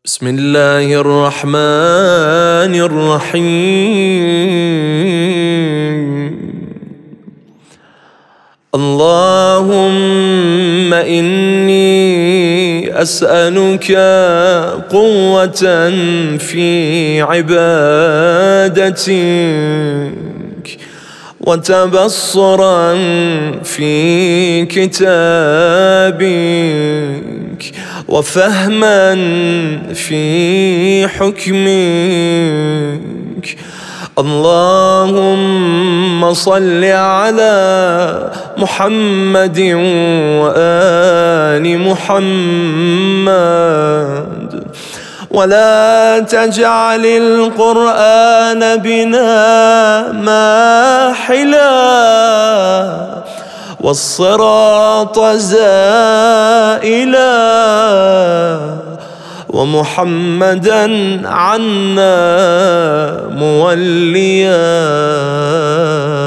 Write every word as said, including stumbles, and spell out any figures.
بسم الله الرحمن الرحيم. اللهم إني أسألك قوة في عبادتك، وتبصرا في كتابك، وفهما في حكمك. اللهم صل على محمد وآل محمد، ولا تجعل القرآن بنا ماحلا، والصراط زائلا، ومحمدا عنا موليا.